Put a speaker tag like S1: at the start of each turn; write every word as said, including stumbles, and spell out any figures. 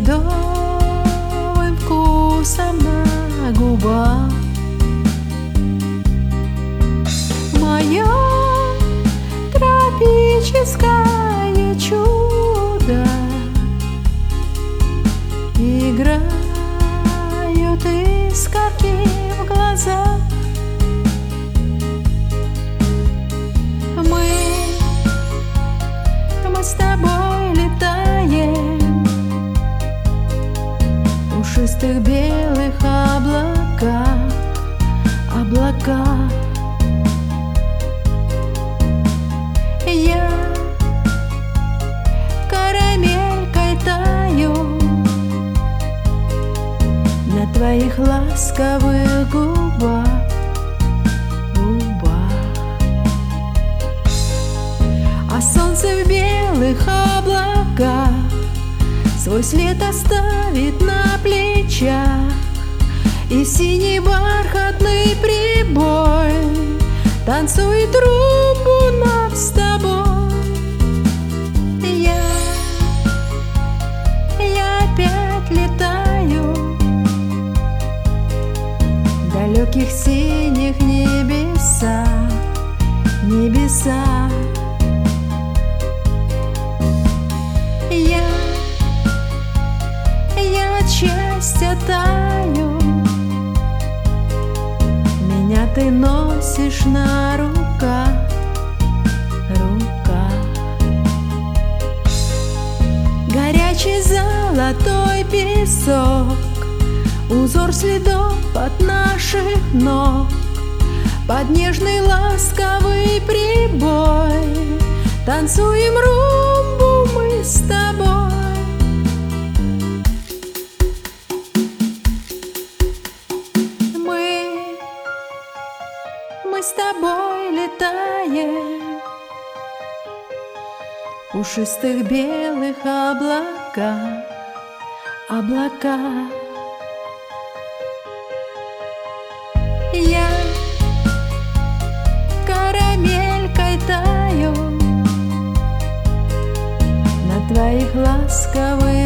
S1: медовым вкусом на губах. Мое тропическое чудо, играют искорки в глазах. Мы, мы с тобой летаем в пушистых белых облаках, облаках. Я карамелькой таю на твоих ласковых губах, губах. А солнце в белых облаках свой след оставит на плечах, и синий бархатный прибой танцует румбу нам с тобой. Я, я опять летаю в далеких синих небесах, небесах. Я, я от счастья таю, меня ты носишь на руках, руках. Горячий золотой песок, узор следов от наших ног, под нежный ласковый прибой танцуем румбу мы с тобой. Мы с тобой летаем в пушистых белых облаках, облаках. Я карамелькой таю на твоих ласковых